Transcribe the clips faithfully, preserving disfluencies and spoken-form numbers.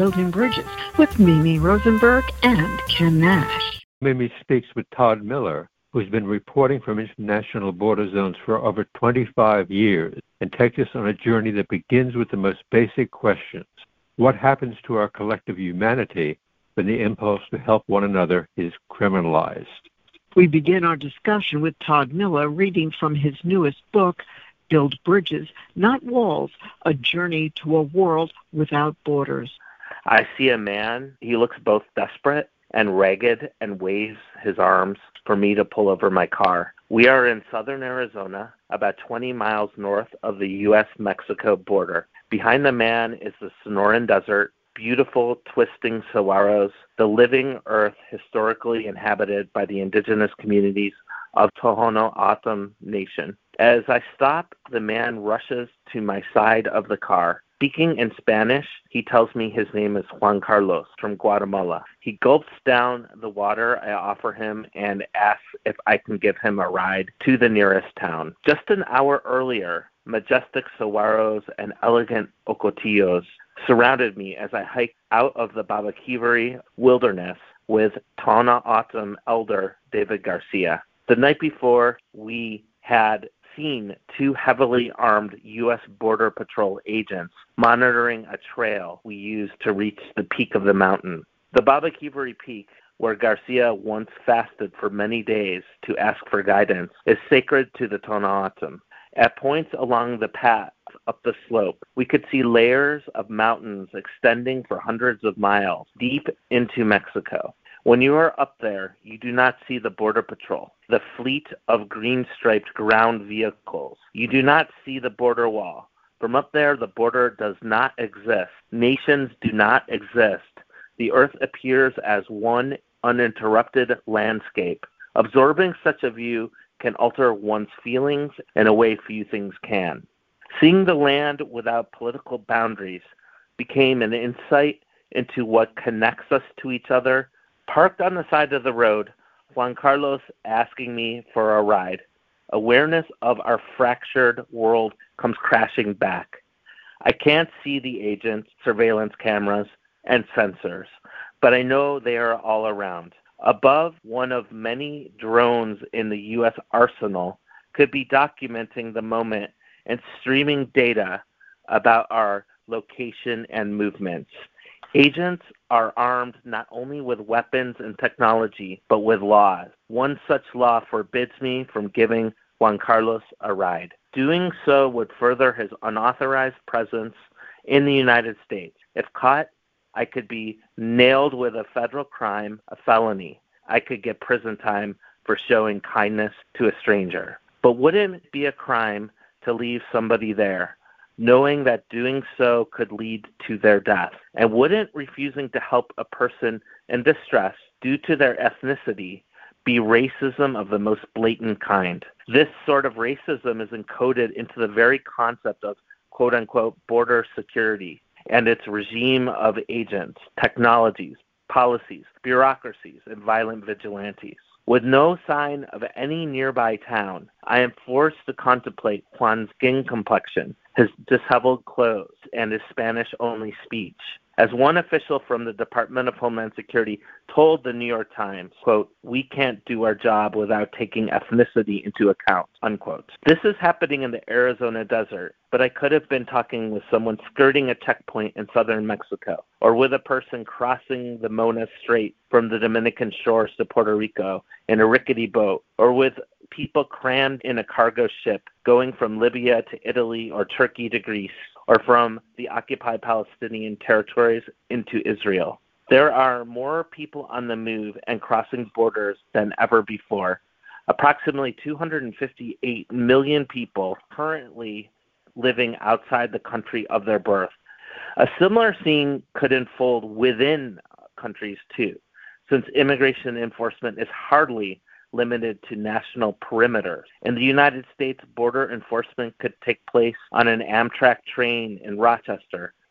Building Bridges with Mimi Rosenberg and Ken Nash. Mimi speaks with Todd Miller, who's been reporting from international border zones for over twenty-five years and takes us on a journey that begins with the most basic questions. What happens to our collective humanity when the impulse to help one another is criminalized? We begin our discussion with Todd Miller reading from his newest book, Build Bridges, Not Walls, A Journey to a World Without Borders. I see a man. He looks both desperate and ragged and waves his arms for me to pull over my car. We are in southern Arizona, about twenty miles north of the U S Mexico border. Behind the man is the Sonoran Desert, beautiful twisting saguaros, the living earth historically inhabited by the indigenous communities of Tohono O'odham Nation. As I stop, the man rushes to my side of the car. Speaking in Spanish, he tells me his name is Juan Carlos from Guatemala. He gulps down the water I offer him and asks if I can give him a ride to the nearest town. Just an hour earlier, majestic saguaros and elegant ocotillos surrounded me as I hiked out of the Babaquivari wilderness with Tohono O'odham elder David Garcia. The night before, we had seen two heavily armed U S Border Patrol agents monitoring a trail we used to reach the peak of the mountain. The Babaquivari Peak, where Garcia once fasted for many days to ask for guidance, is sacred to the Tohono O'odham. At points along the path up the slope, we could see layers of mountains extending for hundreds of miles deep into Mexico. When you are up there, you do not see the Border Patrol, the fleet of green-striped ground vehicles. You do not see the border wall. From up there, the border does not exist. Nations do not exist. The earth appears as one uninterrupted landscape. Absorbing such a view can alter one's feelings in a way few things can. Seeing the land without political boundaries became an insight into what connects us to each other. Parked on the side of the road, Juan Carlos asking me for a ride. Awareness of our fractured world comes crashing back. I can't see the agents, surveillance cameras, and sensors, but I know they are all around. Above, one of many drones in the U S arsenal could be documenting the moment and streaming data about our location and movements. Agents are armed not only with weapons and technology, but with laws. One such law forbids me from giving Juan Carlos a ride. Doing so would further his unauthorized presence in the United States. If caught, I could be nailed with a federal crime, a felony. I could get prison time for showing kindness to a stranger. But wouldn't it be a crime to leave somebody there, knowing that doing so could lead to their death? And wouldn't refusing to help a person in distress due to their ethnicity be racism of the most blatant kind? This sort of racism is encoded into the very concept of quote-unquote border security and its regime of agents, technologies, policies, bureaucracies, and violent vigilantes. With no sign of any nearby town, I am forced to contemplate Juan's skin complexion, his disheveled clothes, and his Spanish-only speech. As one official from the Department of Homeland Security told the New York Times, quote, "We can't do our job without taking ethnicity into account," unquote. This is happening in the Arizona desert, but I could have been talking with someone skirting a checkpoint in southern Mexico, or with a person crossing the Mona Strait from the Dominican shores to Puerto Rico in a rickety boat, or with people crammed in a cargo ship going from Libya to Italy or Turkey to Greece, or from the occupied Palestinian territories into Israel. There are more people on the move and crossing borders than ever before. Approximately two hundred fifty-eight million people currently living outside the country of their birth. A similar scene could unfold within countries too, since immigration enforcement is hardly limited to national perimeters. In the United States, border enforcement could take place on an Amtrak train in Rochester,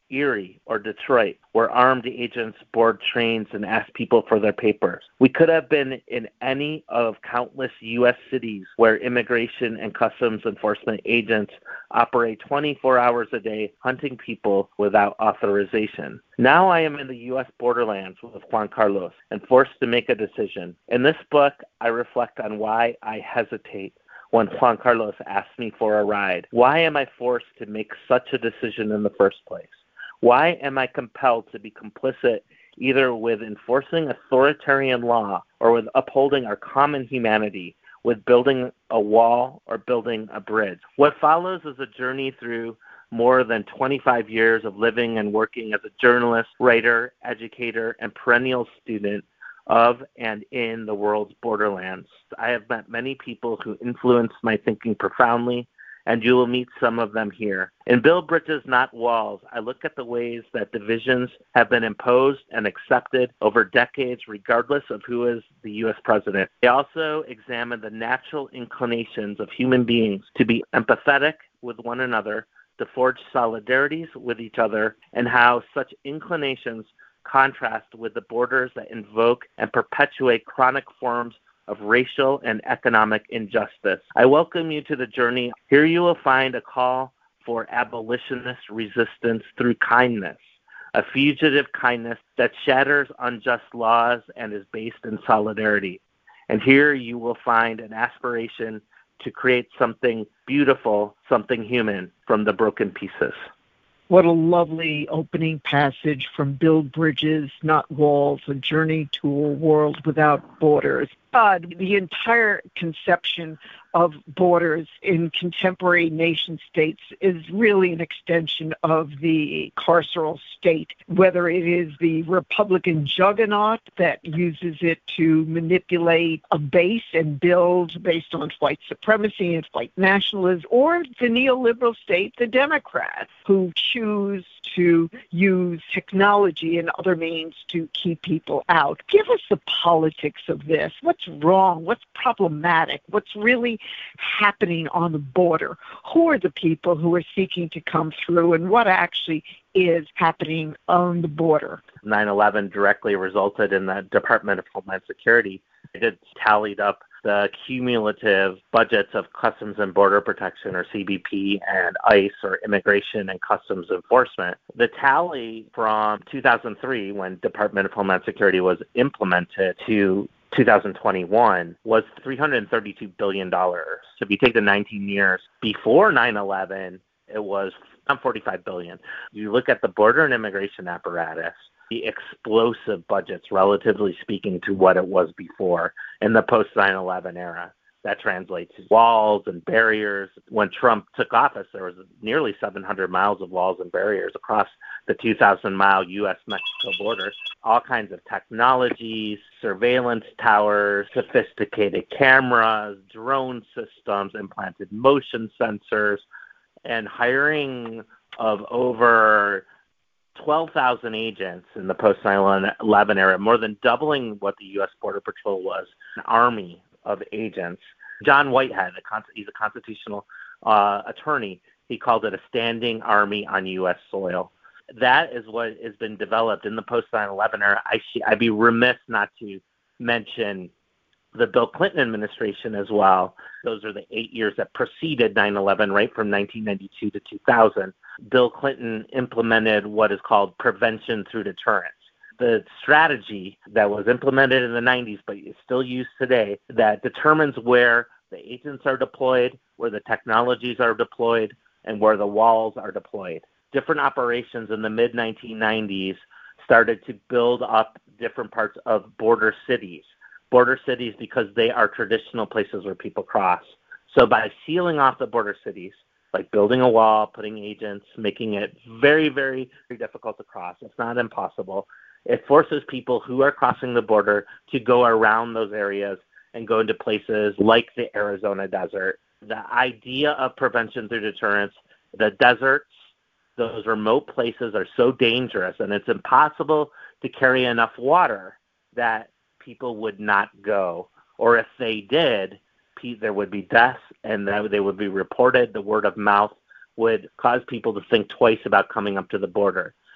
Erie or Detroit, where armed agents board trains and ask people for their papers. We could have been in any of countless U S cities where immigration and customs enforcement agents operate twenty-four hours a day hunting people without authorization. Now I am in the U S borderlands with Juan Carlos and forced to make a decision. In this book, I reflect on why I hesitate when Juan Carlos asks me for a ride. Why am I forced to make such a decision in the first place? Why am I compelled to be complicit either with enforcing authoritarian law or with upholding our common humanity, with building a wall or building a bridge? What follows is a journey through more than twenty-five years of living and working as a journalist, writer, educator, and perennial student of and in the world's borderlands. I have met many people who influenced my thinking profoundly, and you will meet some of them here. In Build Bridges, Not Walls, I look at the ways that divisions have been imposed and accepted over decades, regardless of who is the U S president. I also examine the natural inclinations of human beings to be empathetic with one another, to forge solidarities with each other, and how such inclinations contrast with the borders that invoke and perpetuate chronic forms of racial and economic injustice. I welcome you to the journey. Here you will find a call for abolitionist resistance through kindness, a fugitive kindness that shatters unjust laws and is based in solidarity. And here you will find an aspiration to create something beautiful, something human from the broken pieces. What a lovely opening passage from Build Bridges, Not Walls, A Journey to a World Without Borders. God, the entire conception of borders in contemporary nation states is really an extension of the carceral state, whether it is the Republican juggernaut that uses it to manipulate a base and build based on white supremacy and white nationalism, or the neoliberal state, the Democrats, who choose to use technology and other means to keep people out. Give us the politics of this. What's wrong? What's problematic? What's really happening on the border? Who are the people who are seeking to come through, and what actually is happening on the border? nine eleven directly resulted in the Department of Homeland Security. It tallied up the cumulative budgets of Customs and Border Protection, or C B P, and ICE, or Immigration and Customs Enforcement. The tally from two thousand three, when Department of Homeland Security was implemented, to two thousand twenty-one was three hundred thirty-two billion dollars. So if you take the nineteen years before nine eleven, it was forty-five billion dollars. You look at the border and immigration apparatus, the explosive budgets, relatively speaking, to what it was before in the post nine eleven era. That translates to walls and barriers. When Trump took office, there was nearly seven hundred miles of walls and barriers across the two thousand mile U S Mexico border. All kinds of technologies, surveillance towers, sophisticated cameras, drone systems, implanted motion sensors, and hiring of over twelve thousand agents in the post nine eleven era, more than doubling what the U S Border Patrol was, an army of agents. John Whitehead, he's a constitutional uh, attorney, he called it a standing army on U S soil. That is what has been developed in the post nine eleven era. I sh- I'd be remiss not to mention the Bill Clinton administration as well. Those are the eight years that preceded nine eleven, right from nineteen ninety-two to two thousand. Bill Clinton implemented what is called prevention through deterrence. The strategy that was implemented in the nineties, but is still used today, that determines where the agents are deployed, where the technologies are deployed, and where the walls are deployed. Different operations in the mid nineteen nineties started to build up different parts of border cities. Border cities because they are traditional places where people cross. So by sealing off the border cities, like building a wall, putting agents, making it very, very, very difficult to cross, it's not impossible. It forces people who are crossing the border to go around those areas and go into places like the Arizona desert. The idea of prevention through deterrence, the deserts, those remote places are so dangerous, and it's impossible to carry enough water that people would not go. Or if they did, there would be deaths, and they would be reported. The word of mouth would cause people to think twice about coming up to the border.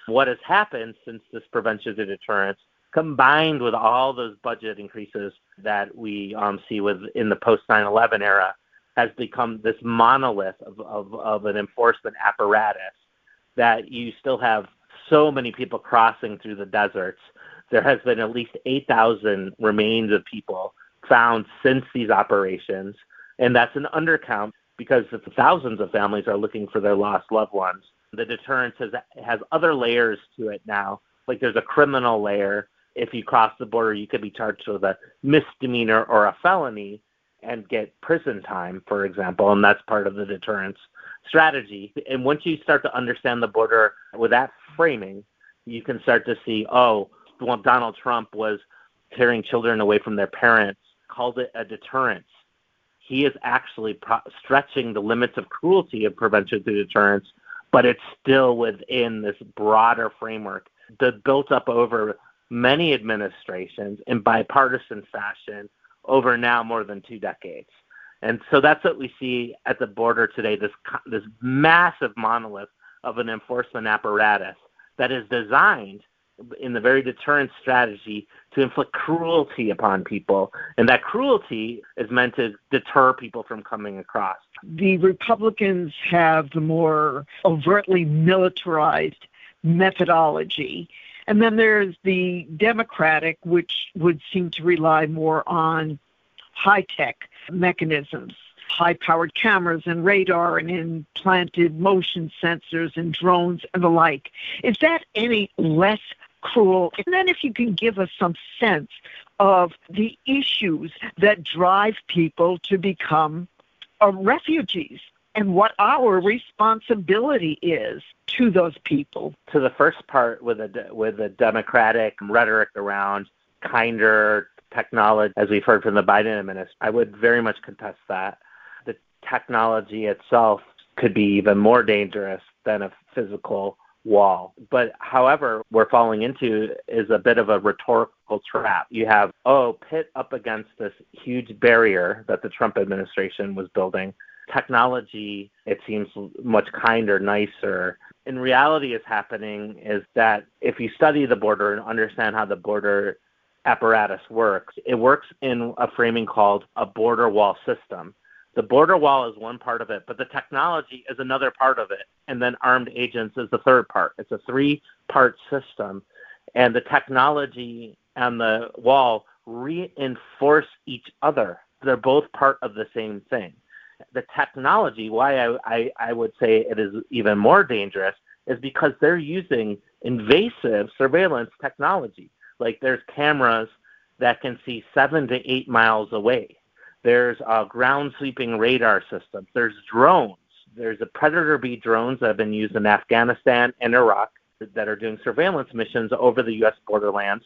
What has happened since this prevention through deterrence, combined with all those budget increases that we um, see with in the post nine eleven era, has become this monolith of, of, of an enforcement apparatus that you still have so many people crossing through the deserts. There has been at least eight thousand remains of people found since these operations, and that's an undercount because thousands of families are looking for their lost loved ones. The deterrence has, has other layers to it now, like there's a criminal layer. If you cross the border, you could be charged with a misdemeanor or a felony and get prison time, for example, and that's part of the deterrence strategy. And once you start to understand the border with that framing, you can start to see, oh, well, Donald Trump was tearing children away from their parents, called it a deterrence. He is actually pro- stretching the limits of cruelty of prevention through deterrence, but it's still within this broader framework that built up over many administrations in bipartisan fashion over now more than two decades. And so that's what we see at the border today, this this massive monolith of an enforcement apparatus that is designed in the very deterrence strategy to inflict cruelty upon people. And that cruelty is meant to deter people from coming across. The Republicans have the more overtly militarized methodology. And then there's the Democratic, which would seem to rely more on high-tech mechanisms, high-powered cameras and radar and implanted motion sensors and drones and the like. Is that any less cruel? And then if you can give us some sense of the issues that drive people to become uh, refugees and what our responsibility is to those people. To the first part with the with the Democratic rhetoric around kinder technology, as we've heard from the Biden administration, I would very much contest that. The technology itself could be even more dangerous than a physical wall. But however, we're falling into is a bit of a rhetorical trap. You have, oh, pit up against this huge barrier that the Trump administration was building. Technology, it seems much kinder, nicer. In reality, what's happening is that if you study the border and understand how the border apparatus works, it works in a framing called a border wall system. The border wall is one part of it, but the technology is another part of it, and then armed agents is the third part. It's a three-part system, and the technology and the wall reinforce each other. They're both part of the same thing. The technology, why I, I, I would say it is even more dangerous, is because they're using invasive surveillance technology. Like there's cameras that can see seven to eight miles away. There's uh, ground sweeping radar systems. There's drones. There's the Predator B drones that have been used in Afghanistan and Iraq that are doing surveillance missions over the U S borderlands.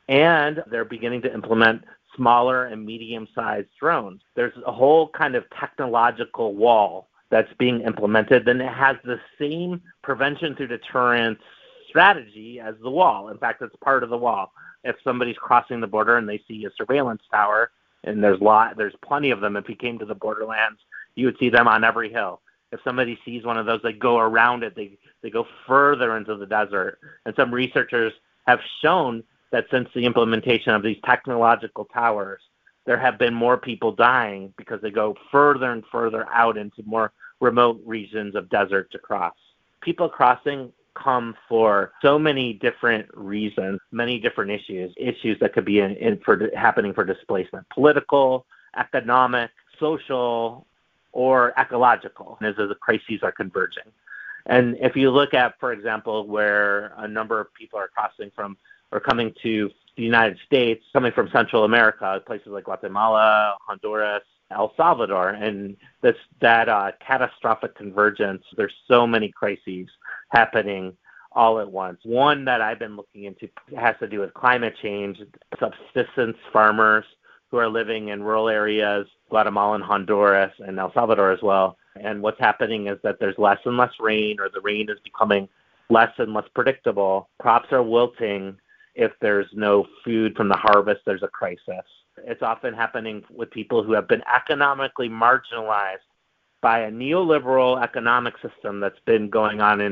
And they're beginning to implement smaller and medium-sized drones. There's a whole kind of technological wall that's being implemented, and it has the same prevention through deterrence strategy as the wall. In fact, it's part of the wall. If somebody's crossing the border and they see a surveillance tower, and there's lot, there's plenty of them. If you came to the borderlands, you would see them on every hill. If somebody sees one of those, they go around it. They they go further into the desert. And some researchers have shown that since the implementation of these technological towers, there have been more people dying because they go further and further out into more remote regions of desert to cross. People crossing come for so many different reasons, many different issues, issues that could be in, in for happening for displacement, political, economic, social, or ecological, as the crises are converging. And if you look at, for example, where a number of people are crossing from or coming to the United States, coming from Central America, places like Guatemala, Honduras, El Salvador, and this, that uh, catastrophic convergence, there's so many crises happening all at once. One that I've been looking into has to do with climate change, subsistence farmers who are living in rural areas, Guatemala and Honduras and El Salvador as well. And what's happening is that there's less and less rain, or the rain is becoming less and less predictable. Crops are wilting. If there's no food from the harvest, there's a crisis. It's often happening with people who have been economically marginalized by a neoliberal economic system that's been going on in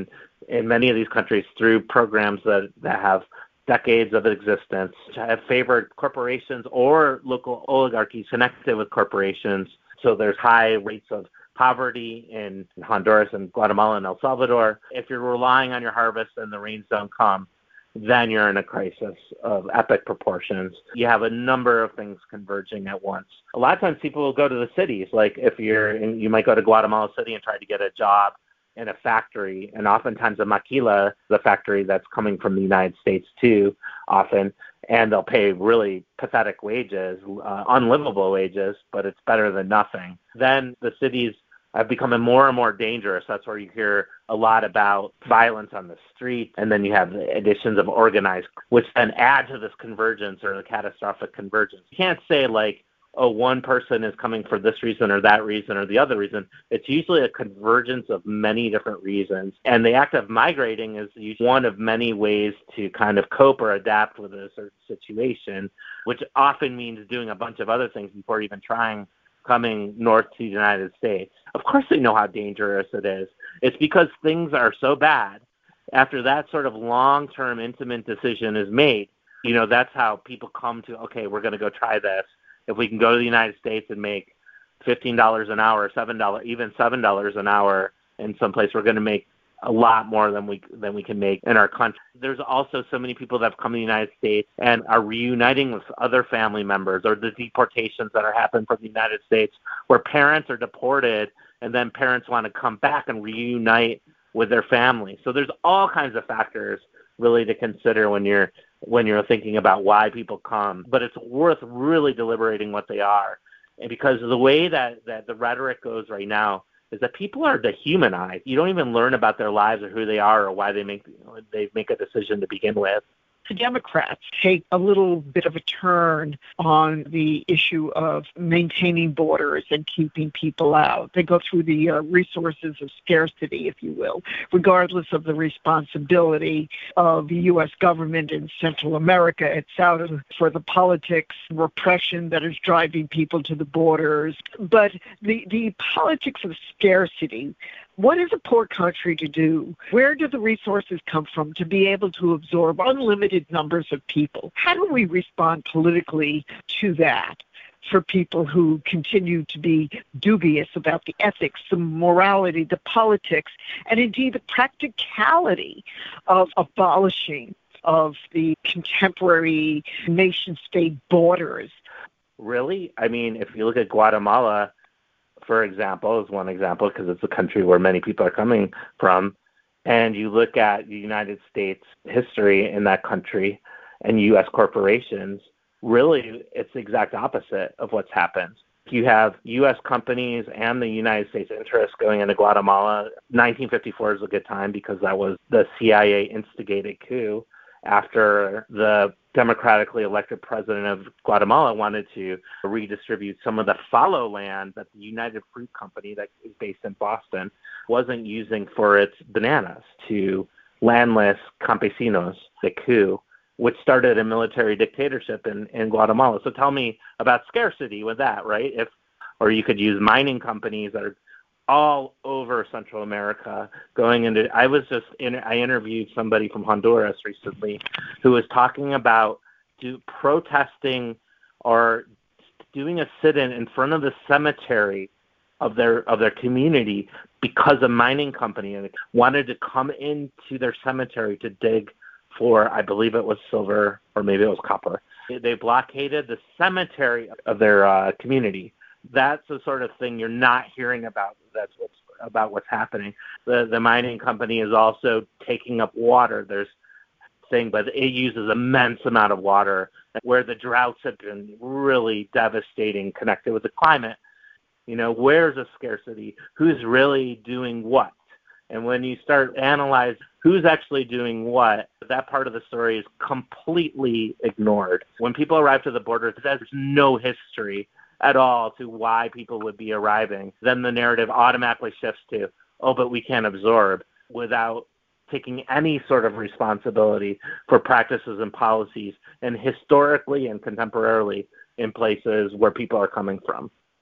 in many of these countries through programs that, that have decades of existence, have favored corporations or local oligarchies connected with corporations. So there's high rates of poverty in Honduras and Guatemala and El Salvador. If you're relying on your harvest and the rains don't come, then you're in a crisis of epic proportions. You have a number of things converging at once. A lot of times people will go to the cities. Like if you're in, you might go to Guatemala City and try to get a job in a factory, and oftentimes a maquila, the factory that's coming from the United States too, often, and they'll pay really pathetic wages, uh, unlivable wages, but it's better than nothing. Then the cities have become more and more dangerous. That's where you hear a lot about violence on the street, and then you have the additions of organized, which then add to this convergence or the catastrophic convergence. You can't say like, oh, one person is coming for this reason or that reason or the other reason. It's usually a convergence of many different reasons. And the act of migrating is usually one of many ways to kind of cope or adapt with a certain situation, which often means doing a bunch of other things before even trying coming north to the United States. Of course they know how dangerous it is. It's because things are so bad. After that sort of long-term intimate decision is made, you know, that's how people come to, okay, we're going to go try this. If we can go to the United States and make fifteen dollars an hour, seven dollars, even seven dollars an hour in some place, we're going to make a lot more than we than we can make in our country. There's also so many people that have come to the United States and are reuniting with other family members, or the deportations that are happening from the United States where parents are deported and then parents want to come back and reunite with their family. So there's all kinds of factors really to consider when you're when you're thinking about why people come. But it's worth really deliberating what they are. And because the way that, that the rhetoric goes right now is that people are dehumanized. You don't even learn about their lives or who they are or why they make they make a decision to begin with. The Democrats take a little bit of a turn on the issue of maintaining borders and keeping people out. They go through the uh, resources of scarcity, if you will, regardless of the responsibility of the U S government in Central America. It's out for the politics, repression that is driving people to the borders. But the, the politics of scarcity, what is a poor country to do? Where do the resources come from to be able to absorb unlimited numbers of people? How do we respond politically to that for people who continue to be dubious about the ethics, the morality, the politics, and indeed the practicality of abolishing of the contemporary nation-state borders? Really? I mean, if you look at Guatemala, for example, is one example, because it's a country where many people are coming from, and you look at the United States history in that country and U S corporations, really it's the exact opposite of what's happened. You have U S companies and the United States interests going into Guatemala. nineteen fifty-four is a good time because that was the C I A instigated coup after the democratically elected president of Guatemala wanted to redistribute some of the fallow land that the United Fruit Company, that is based in Boston, wasn't using for its bananas to landless campesinos, the coup, which started a military dictatorship in, in Guatemala. So tell me about scarcity with that, right? If, or you could use mining companies that are all over Central America going into, I was just, in, I interviewed somebody from Honduras recently who was talking about do, protesting or doing a sit-in in front of the cemetery of their of their community because a mining company wanted to come into their cemetery to dig for, I believe it was silver or maybe it was copper. They blockaded the cemetery of their uh, community. That's the sort of thing you're not hearing about. That's what's about what's happening. The the mining company is also taking up water. There's thing, but it uses immense amount of water where the droughts have been really devastating, connected with the climate. You know, where's the scarcity? Who's really doing what? And when you start analyze who's actually doing what, that part of the story is completely ignored. When people arrive to the border, there's no history at all to why people would be arriving. Then the narrative automatically shifts to, oh, but we can't absorb, without taking any sort of responsibility for practices and policies, and historically and contemporarily in places where people are coming from.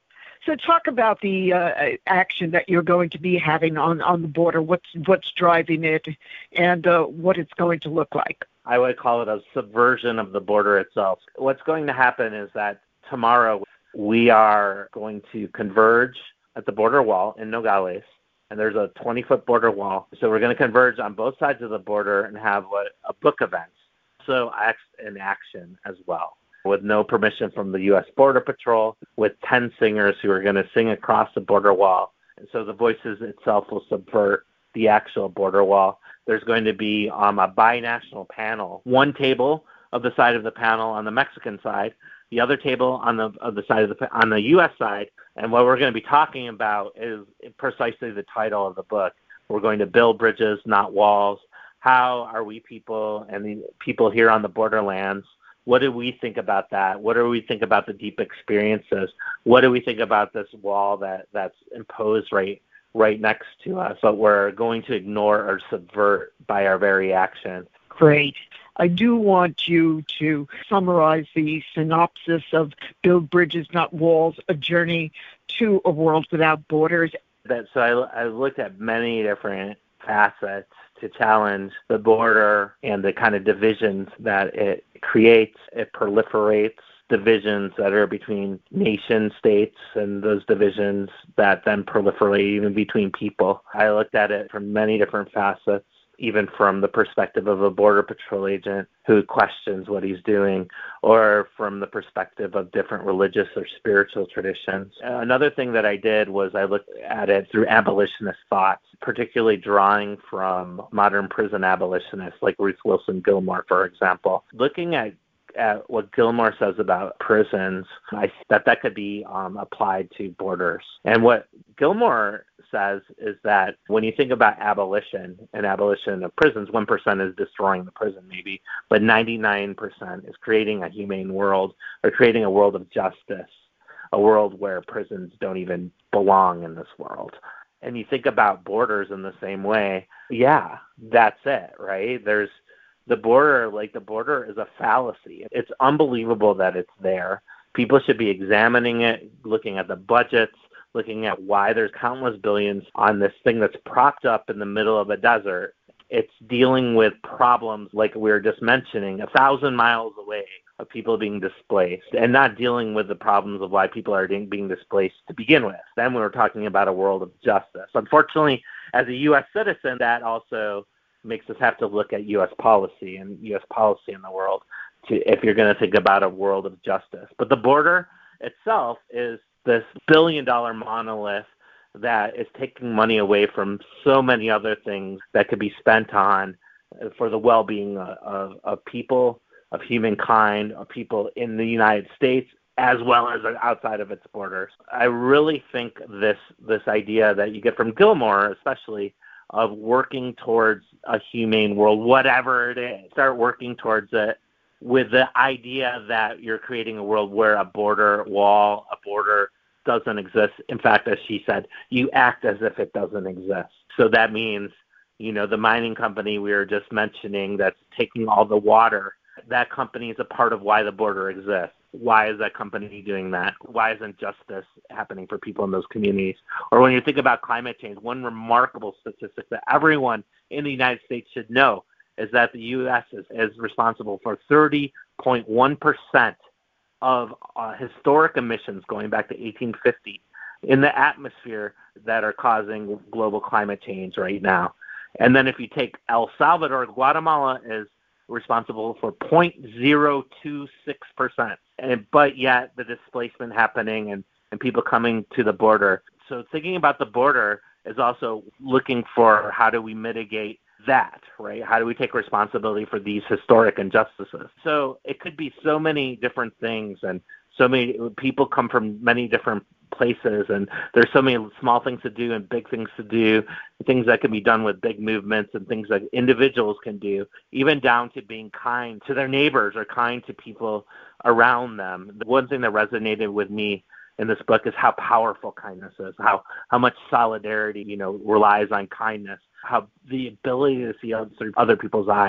So talk about the uh, action that you're going to be having on, on the border, what's, what's driving it, and uh, what it's going to look like. I would call it a subversion of the border itself. What's going to happen is that tomorrow we are going to converge at the border wall in Nogales, and there's a twenty-foot border wall. So we're going to converge on both sides of the border and have what, a book event, so an action as well, with no permission from the U S Border Patrol, with ten singers who are going to sing across the border wall. And so the Voices itself will subvert the actual border wall. There's going to be um, a binational panel, one table of the side of the panel on the Mexican side, the other table on the of the side of the on the U S side. And what we're going to be talking about is precisely the title of the book. We're going to build bridges, not walls. How are we people and the people here on the borderlands? What do we think about that? What do we think about the deep experiences? What do we think about this wall that, that's imposed right right next to us, but we're going to ignore or subvert by our very action? Great. I do want you to summarize the synopsis of Build Bridges, Not Walls, A Journey to a World Without Borders. That, so I, I looked at many different facets to challenge the border and the kind of divisions that it creates. It proliferates divisions that are between nation states, and those divisions that then proliferate even between people. I looked at it from many different facets, even from the perspective of a Border Patrol agent who questions what he's doing, or from the perspective of different religious or spiritual traditions. Another thing that I did was I looked at it through abolitionist thoughts, particularly drawing from modern prison abolitionists like Ruth Wilson Gilmore, for example. Looking at at what Gilmore says about prisons, I, that that could be um, applied to borders. And what Gilmore says is that when you think about abolition and abolition of prisons, one percent is destroying the prison maybe, but ninety-nine percent is creating a humane world, or creating a world of justice, a world where prisons don't even belong in this world. And you think about borders in the same way, yeah, that's it, right? There's The border, like the border is a fallacy. It's unbelievable that it's there. People should be examining it, looking at the budgets, looking at why there's countless billions on this thing that's propped up in the middle of a desert. It's dealing with problems like we were just mentioning, a thousand miles away, of people being displaced, and not dealing with the problems of why people are being displaced to begin with. Then we were talking about a world of justice. Unfortunately, as a U S citizen, that also makes us have to look at U S policy and U S policy in the world to, if you're going to think about a world of justice. But the border itself is this billion-dollar monolith that is taking money away from so many other things that could be spent on for the well-being of, of, of people, of humankind, of people in the United States, as well as outside of its borders. I really think this this idea that you get from Gilmore, especially, of working towards a humane world, whatever it is. Start working towards it with the idea that you're creating a world where a border wall, a border doesn't exist. In fact, as she said, you act as if it doesn't exist. So that means, you know, the mining company we were just mentioning that's taking all the water, that company is a part of why the border exists. Why is that company doing that? Why isn't justice happening for people in those communities? Or when you think about climate change, one remarkable statistic that everyone in the United States should know is that the U S is, is responsible for thirty point one percent of uh, historic emissions going back to eighteen fifty in the atmosphere that are causing global climate change right now. And then if you take El Salvador, Guatemala is responsible for zero point zero two six percent. And, but yet the displacement happening and, and people coming to the border. So thinking about the border is also looking for how do we mitigate that, right? How do we take responsibility for these historic injustices? So it could be so many different things, and so many people come from many different places, and there's so many small things to do and big things to do, things that can be done with big movements and things that individuals can do, even down to being kind to their neighbors or kind to people around them. The one thing that resonated with me in this book is how powerful kindness is, how, how much solidarity, you know, relies on kindness, how the ability to see other, other people's eyes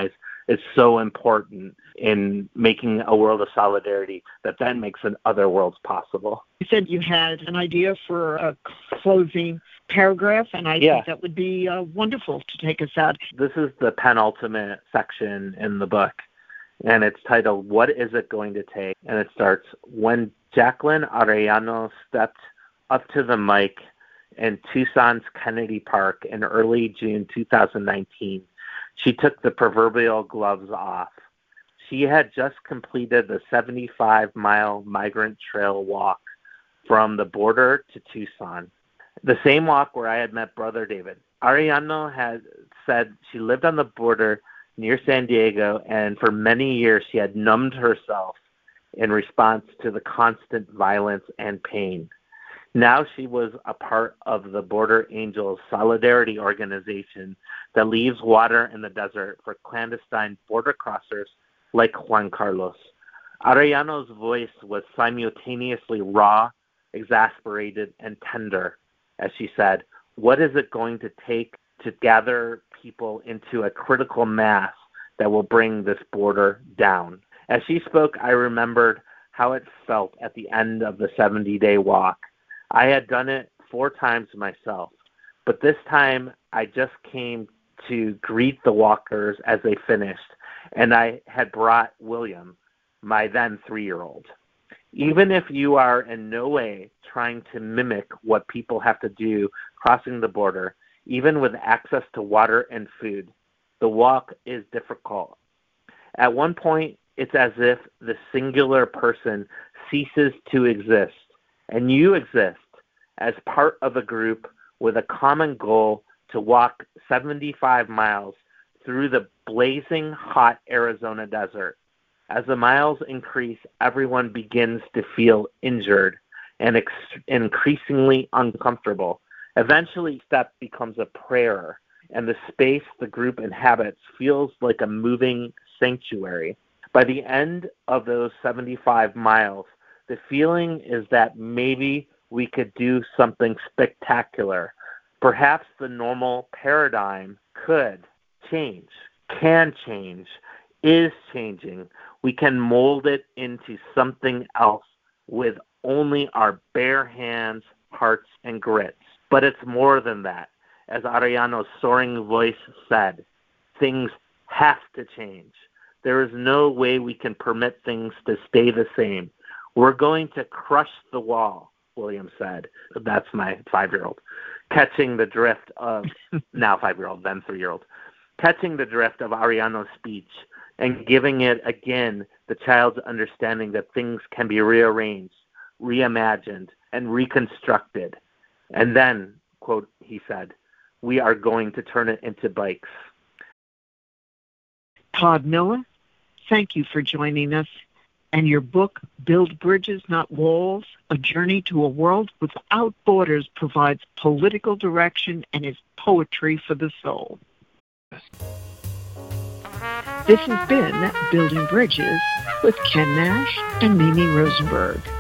is so important in making a world of solidarity that then makes an other worlds possible. You said you had an idea for a closing paragraph, and I yeah. think that would be uh, wonderful to take us out. This is the penultimate section in the book, and it's titled, What Is It Going to Take? And it starts, when Jacqueline Arellano stepped up to the mic in Tucson's Kennedy Park in early June two thousand nineteen, she took the proverbial gloves off. She had just completed the seventy-five mile migrant trail walk from the border to Tucson, the same walk where I had met Brother David. Arellano had said she lived on the border near San Diego, and for many years she had numbed herself in response to the constant violence and pain. Now she was a part of the Border Angels Solidarity organization that leaves water in the desert for clandestine border crossers like Juan Carlos. Arellano's voice was simultaneously raw, exasperated, and tender, as she said, what is it going to take to gather people into a critical mass that will bring this border down? As she spoke, I remembered how it felt at the end of the seventy-day walk. I had done it four times myself, but this time I just came to greet the walkers as they finished, and I had brought William, my then three-year-old. Even if you are in no way trying to mimic what people have to do crossing the border, even with access to water and food, the walk is difficult. At one point, it's as if the singular person ceases to exist, and you exist as part of a group with a common goal to walk seventy-five miles through the blazing hot Arizona desert. As the miles increase, everyone begins to feel injured and ex- increasingly uncomfortable. Eventually, step becomes a prayer, and the space the group inhabits feels like a moving sanctuary. By the end of those seventy-five miles, the feeling is that maybe we could do something spectacular. Perhaps the normal paradigm could change, can change, is changing. We can mold it into something else with only our bare hands, hearts, and grits. But it's more than that. As Arellano's soaring voice said, things have to change. There is no way we can permit things to stay the same. We're going to crush the wall, William said. That's my five-year-old. Catching the drift of, now five-year-old, then three-year-old, catching the drift of Arellano's speech and giving it again the child's understanding that things can be rearranged, reimagined, and reconstructed. And then, quote, he said, we are going to turn it into bikes. Todd Miller, thank you for joining us. And your book, Build Bridges, Not Walls, A Journey to a World Without Borders, provides political direction and is poetry for the soul. This has been Building Bridges with Ken Nash and Mimi Rosenberg.